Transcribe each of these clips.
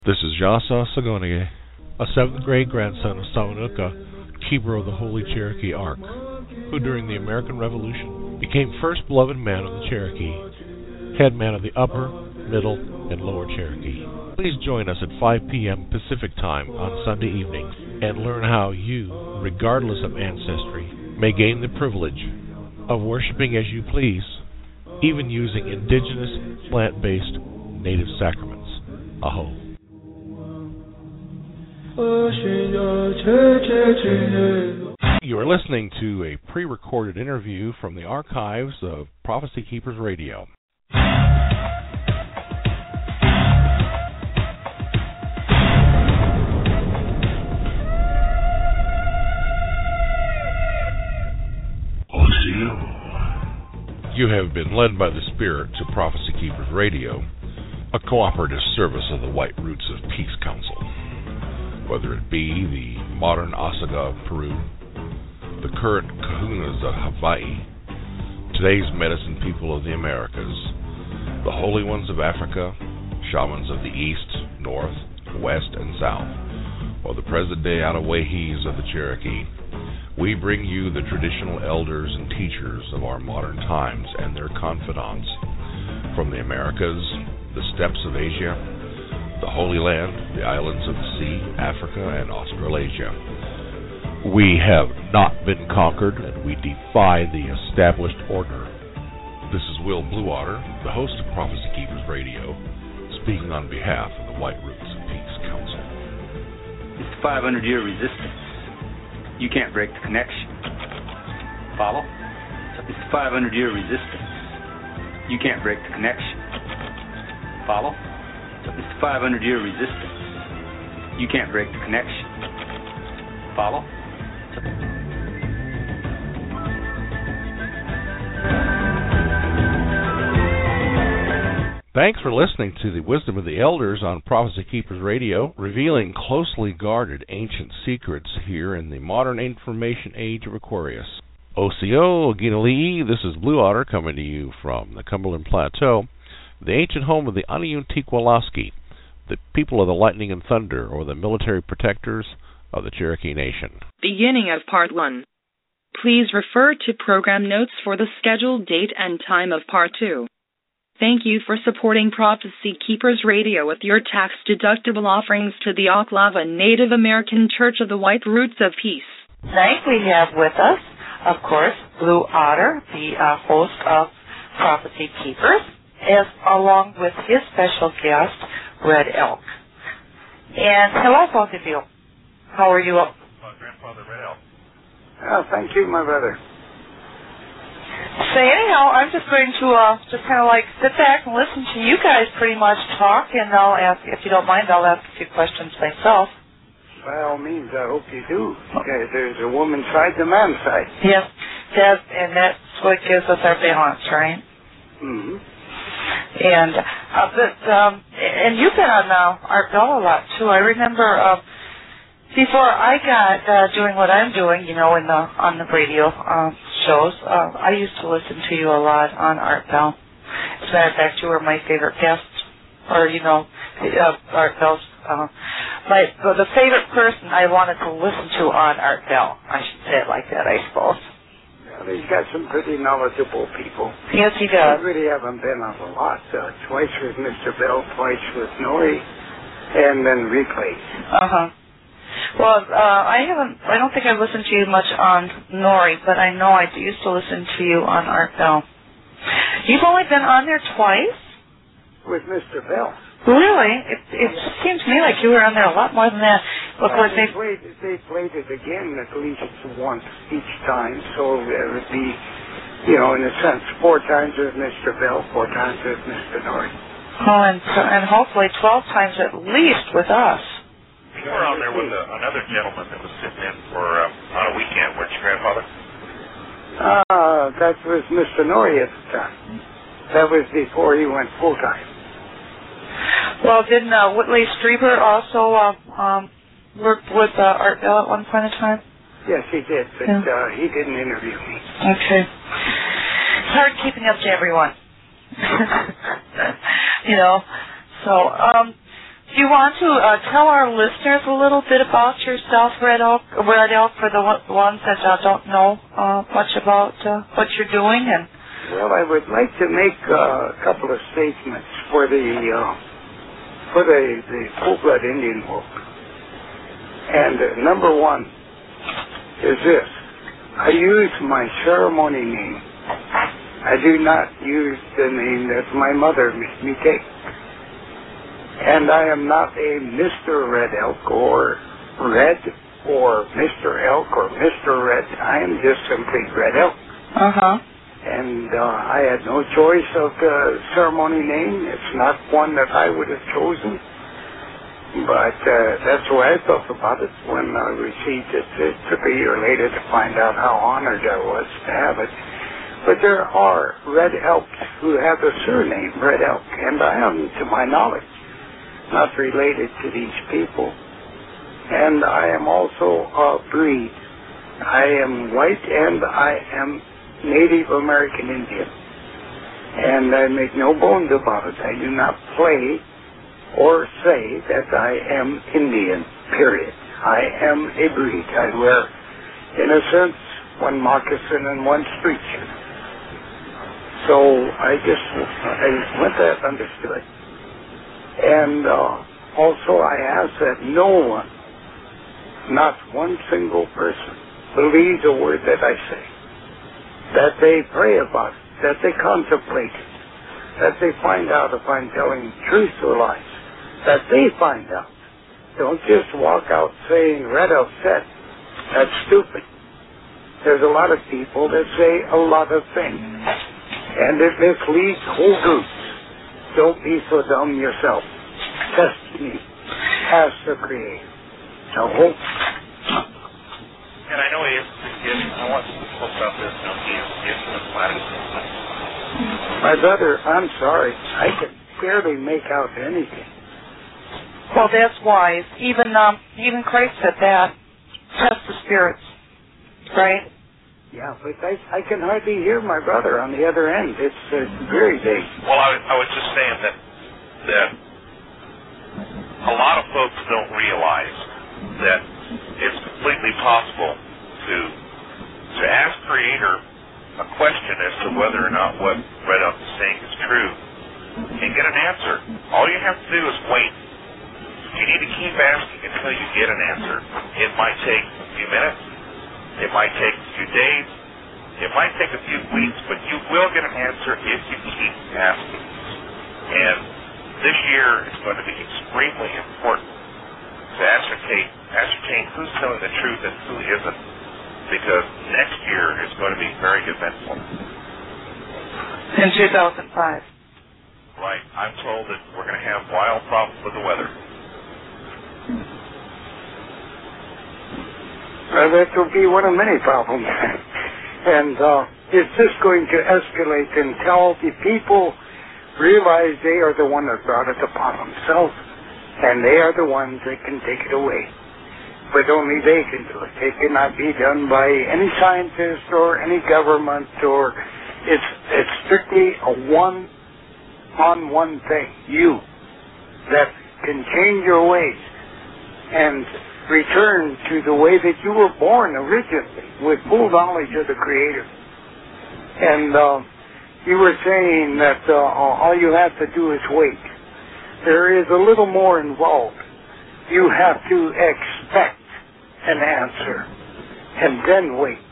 This is Jasa Sagonige, a 7th grade grandson of Samanuka, keeper of the Holy Cherokee Ark, who during the American Revolution became first beloved man of the Cherokee, head man of the Upper, Middle, and Lower Cherokee. Please join us at 5 p.m. Pacific Time on Sunday evenings and learn how you, regardless of ancestry, may gain the privilege of worshiping as you please, even using indigenous, plant-based, native sacraments. Aho. You are listening to a pre-recorded interview from the archives of Prophecy Keepers Radio. You have been led by the Spirit to Prophecy Keepers Radio, a cooperative service of the White Roots of Peace Council. Whether it be the modern Osaga of Peru, the current Kahunas of Hawaii, today's medicine people of the Americas, the holy ones of Africa, shamans of the East, North, West, and South, or the present-day Anawahis of the Cherokee, we bring you the traditional elders and teachers of our modern times and their confidants from the Americas, the steppes of Asia, the Holy Land, the islands of the sea, Africa, and Australasia. We have not been conquered, and we defy the established order. This is Will Bluewater, the host of Prophecy Keepers Radio, speaking on behalf of the White Roots of Peace Council. It's the 500-year resistance. You can't break the connection. Follow? It's the 500-year resistance. You can't break the connection. Follow? It's the 500-year resistance. You can't break the connection. Follow? Thanks for listening to the Wisdom of the Elders on Prophecy Keepers Radio, revealing closely guarded ancient secrets here in the modern information age of Aquarius. Osio Ginali'i, this is Blue Otter coming to you from the Cumberland Plateau, the ancient home of the Aniuntiqualaski, the people of the lightning and thunder, or the military protectors of the Cherokee Nation. Beginning of Part 1. Please refer to program notes for the scheduled date and time of Part 2. Thank you for supporting Prophecy Keepers Radio with your tax-deductible offerings to the Oklahoma Native American Church of the White Roots of Peace. Tonight we have with us, of course, Blue Otter, the host of Prophecy Keepers, along with his special guest, Red Elk. And hello, both of you. How are you? My grandfather, Red Elk. Oh, thank you, my brother. So anyhow, I'm just going to just kind of like sit back and listen to you guys pretty much talk, and I'll ask, if you don't mind, I'll ask a few questions myself. By all means, I hope you do. Okay, there's a woman's side, the man's side. Yes, and that's what gives us our balance, right? Mm-hmm. And you've been on Art Bell a lot too. I remember before I got doing what I'm doing, on the radio shows, I used to listen to you a lot on Art Bell. As a matter of fact, you were my favorite guest, or Art Bell's. The favorite person I wanted to listen to on Art Bell. I should say it like that, I suppose. He's got some pretty knowledgeable people. Yes, he does. I really haven't been on a lot. Twice with Mr. Bell, twice with Nori, and then replays. Uh-huh. Well, I don't think I've listened to you much on Nori, but I know I used to listen to you on Art Bell. You've only been on there twice? With Mr. Bell. Really? It just seems to me like you were on there a lot more than that. Of course, they played it again at least once each time, so it would be, in a sense, 4 times with Mr. Bell, 4 times with Mr. Nori. Oh, and hopefully 12 times at least with us. You were on there with another gentleman that was sitting in for on a weekend, weren't you, grandfather? That was Mr. Nori at the time. That was before he went full-time. Well, didn't Whitley Strieber also work with Art Bell at one point in time? Yes, he did, but he didn't interview me. Okay. It's hard keeping up to everyone. So Do you want to tell our listeners a little bit about yourself, Red Elk, for the ones that don't know much about what you're doing? And well, I would like to make a couple of statements for the full-blood Indian folk. And number one is this: I use my ceremony name. I do not use the name that my mother made me take. And I am not a Mr. Red Elk or Red or Mr. Elk or Mr. Red. I am just simply Red Elk. Uh-huh. And I had no choice of the ceremony name. It's not one that I would have chosen. But that's the way I felt about it when I received it. It took a year later to find out how honored I was to have it. But there are Red Elks who have the surname Red Elk, and I am, to my knowledge, not related to these people. And I am also a breed. I am white and I am Native American Indian. And I make no bones about it. I do not play or say that I am Indian, period. I am a breed. I wear, in a sense, one moccasin and one street shoe. So I want that understood. And also I ask that no one, not one single person, believes a word that I say. That they pray about it, that they contemplate it, that they find out if I'm telling truth or lies, that they find out. Don't just walk out saying, Red Elk said. That's stupid. There's a lot of people that say a lot of things, and it misleads whole groups. Don't be so dumb yourself. Test me. Ask the Creator. So hope. And I know he is. I want to talk about this. No, he is the planet. My brother, I'm sorry. I can barely make out anything. Well, that's wise. Even Christ said that. Test the spirits. Right? Yeah, but I can hardly hear my brother on the other end. It's very big. Well, I was just saying that a lot of folks don't realize that it's completely possible to ask Creator a question as to whether or not what Red Elk is saying is true and get an answer. All you have to do is wait. You need to keep asking until you get an answer. It might take a few minutes. It might take a few days. It might take a few weeks, but you will get an answer if you keep asking. And this year is going to be extremely important to ascertain who's telling the truth and who isn't, because next year is going to be very eventful. In 2005. Right. I'm told that we're going to have wild problems with the weather. That will be one of many problems. And it's just going to escalate until the people realize they are the one that brought it upon themselves, and they are the ones that can take it away. But only they can do it. It cannot be done by any scientist or any government, or it's strictly a one-on-one thing. You that can change your ways and return to the way that you were born originally, with full knowledge of the Creator. And you were saying that all you have to do is wait. There is a little more involved. You have to expect an answer and then wait.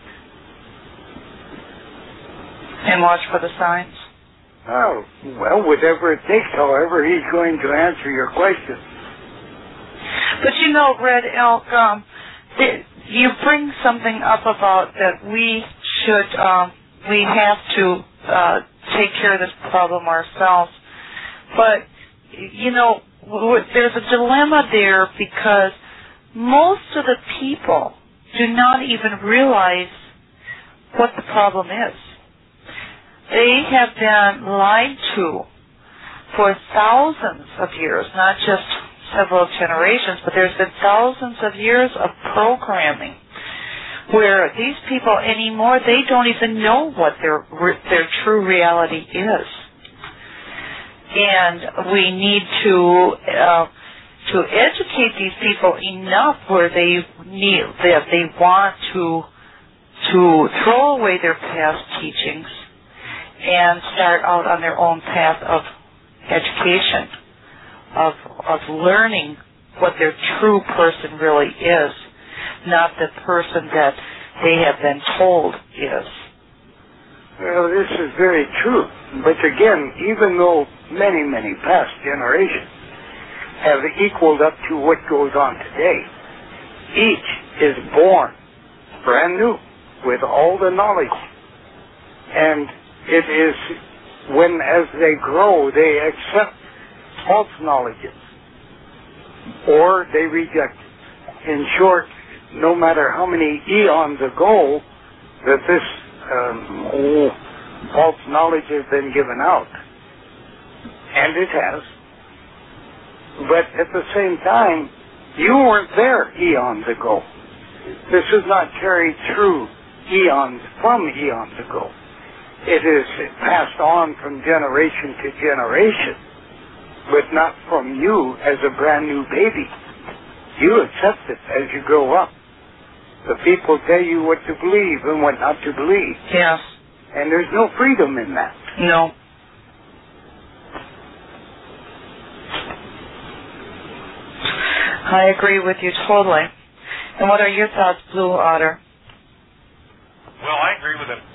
And watch for the signs? Oh, well, whatever it takes, however, he's going to answer your question. But you know, Red Elk, you bring something up about that we have to take care of this problem ourselves. But, you know, there's a dilemma there because most of the people do not even realize what the problem is. They have been lied to for thousands of years, not just several generations, but there's been thousands of years of programming where these people anymore, they don't even know what their true reality is. And we need to to educate these people enough where they want to throw away their past teachings and start out on their own path of education, of learning what their true person really is, not the person that they have been told is. Well, this is very true. But again, even though many, many past generations have equaled up to what goes on today, each is born brand new with all the knowledge. And it is when, as they grow, they accept false knowledges or they reject it. In short, no matter how many eons ago that this false knowledge has been given out, and it has, but at the same time, you weren't there eons ago. This is not carried through eons from eons ago. It is passed on from generation to generation, but not from you as a brand new baby. You accept it as you grow up. The people tell you what to believe and what not to believe. Yes. And there's no freedom in that. No. I agree with you totally. And what are your thoughts, Blue Otter? Well, I agree with him.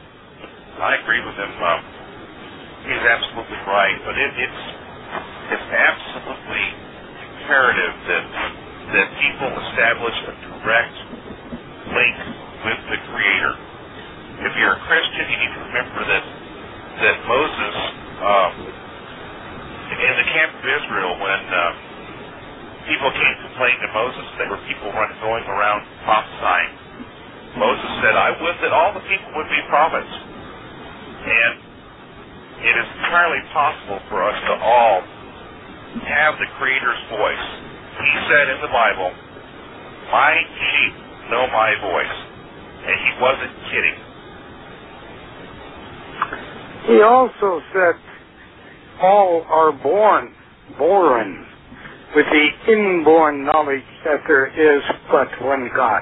He's absolutely right, but it's absolutely imperative that people establish a direct link with the Creator. If you're a Christian, you need to remember that Moses, in the camp of Israel, when people came complaining to Moses, there were people going around prophesying. Moses said, "I would that all the people would be prophets." And it is entirely possible for us to all have the Creator's voice. He said in the Bible, "My sheep know my voice." And he wasn't kidding. He also said, all are born with the inborn knowledge that there is but one God.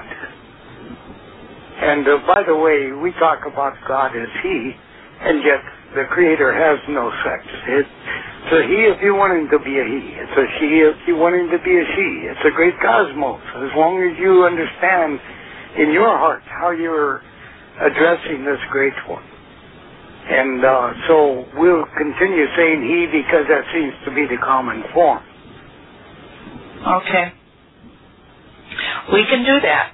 And by the way, we talk about God as He, and yet the Creator has no sex. It's a He if you want Him to be a He. It's a She if you want Him to be a She. It's a great cosmos. As long as you understand in your heart how you're addressing this great one. And so we'll continue saying He because that seems to be the common form. Okay. We can do that.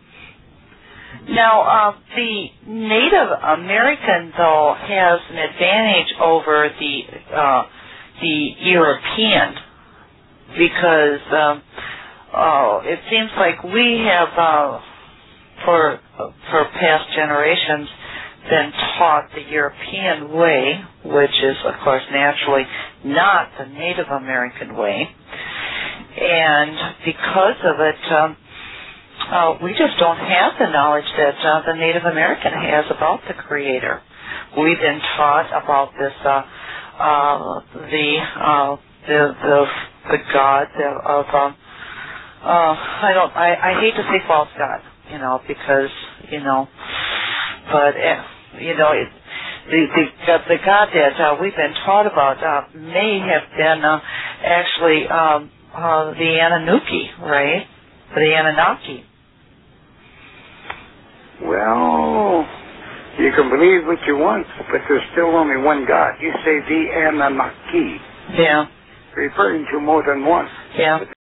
Now, the Native American, though, has an advantage over the European because it seems like we have, for past generations, been taught the European way, which is, of course, naturally not the Native American way. And because of it, we just don't have the knowledge that the Native American has about the Creator. We've been taught about this, the God of, I hate to say false God, because, but, the God that we've been taught about may have been actually the Anunnaki, right? The Anunnaki. Well, you can believe what you want, but there's still only one God. You say the Anunnaki. Yeah. Referring to more than one. Yeah. But